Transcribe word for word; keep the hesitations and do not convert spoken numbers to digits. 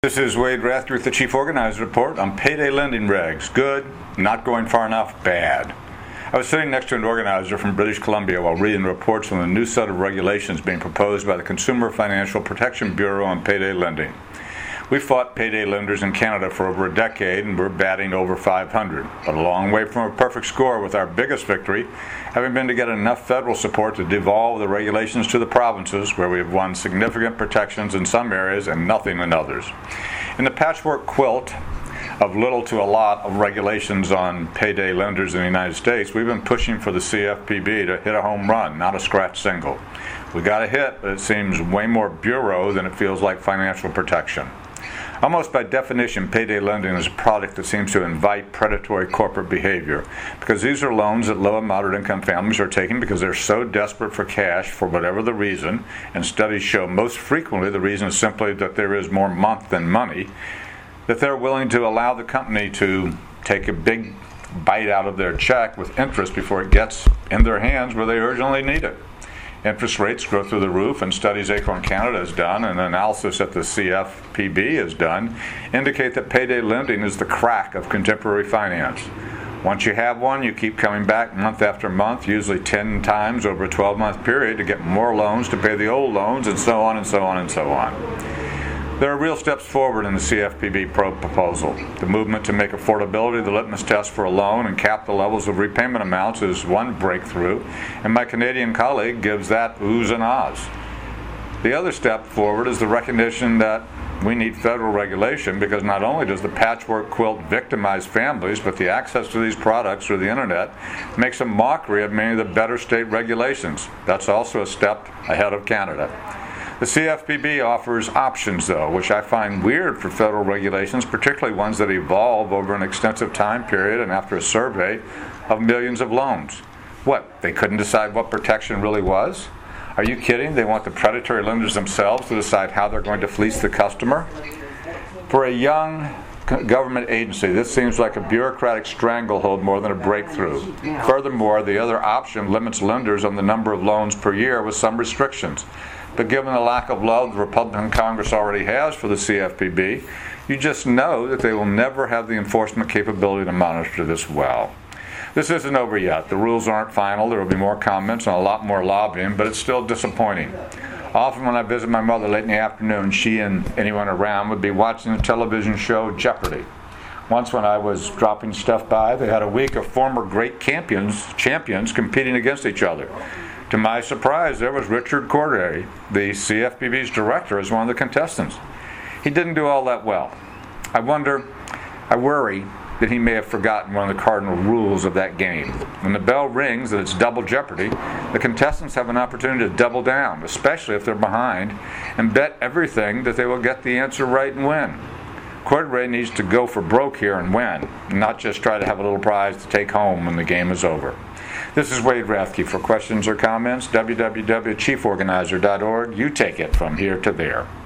This is Wade Rathke with the Chief Organizer Report on payday lending regs. Good, not going far enough, bad. I was sitting next to an organizer from British Columbia while reading reports on the new set of regulations being proposed by the Consumer Financial Protection Bureau on payday lending. We fought payday lenders in Canada for over a decade and we're batting over five hundred, but a long way from a perfect score, with our biggest victory having been to get enough federal support to devolve the regulations to the provinces, where we have won significant protections in some areas and nothing in others. In the patchwork quilt of little to a lot of regulations on payday lenders in the United States, we've been pushing for the C F P B to hit a home run, not a scratch single. We got a hit, but it seems way more bureau than it feels like financial protection. Almost by definition, payday lending is a product that seems to invite predatory corporate behavior, because these are loans that low and moderate income families are taking because they're so desperate for cash for whatever the reason, and studies show most frequently the reason is simply that there is more month than money, that they're willing to allow the company to take a big bite out of their check with interest before it gets in their hands where they urgently need it. Interest rates go through the roof, and studies Acorn Canada has done and analysis that the C F P B has done indicate that payday lending is the crack of contemporary finance. Once you have one, you keep coming back month after month, usually ten times over a twelve-month period, to get more loans to pay the old loans, and so on and so on and so on. There are real steps forward in the C F P B proposal. The movement to make affordability the litmus test for a loan and cap the levels of repayment amounts is one breakthrough, and my Canadian colleague gives that oohs and ahs. The other step forward is the recognition that we need federal regulation, because not only does the patchwork quilt victimize families, but the access to these products through the internet makes a mockery of many of the better state regulations. That's also a step ahead of Canada. The C F P B offers options, though, which I find weird for federal regulations, particularly ones that evolve over an extensive time period and after a survey of millions of loans. What, they couldn't decide what protection really was? Are you kidding? They want the predatory lenders themselves to decide how they're going to fleece the customer? For a young government agency, this seems like a bureaucratic stranglehold more than a breakthrough. Furthermore, the other option limits lenders on the number of loans per year with some restrictions. But given the lack of love the Republican Congress already has for the C F P B, you just know that they will never have the enforcement capability to monitor this well. This isn't over yet. The rules aren't final. There will be more comments and a lot more lobbying, but it's still disappointing. Often when I visit my mother late in the afternoon, she and anyone around would be watching the television show Jeopardy! Once when I was dropping stuff by, they had a week of former great champions, champions competing against each other. To my surprise, there was Richard Cordray, the C F P B's director, as one of the contestants. He didn't do all that well. I wonder, I worry that he may have forgotten one of the cardinal rules of that game. When the bell rings that it's double jeopardy, the contestants have an opportunity to double down, especially if they're behind, and bet everything that they will get the answer right and win. Cordray needs to go for broke here and win, not just try to have a little prize to take home when the game is over. This is Wade Rathke. For questions or comments, w w w dot chief organizer dot org. You take it from here to there.